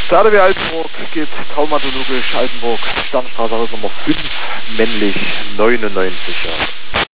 ZRW Altenburg geht traumatologisch Altenburg, Sternstraße Haus Nummer 5, männlich 99 Jahre.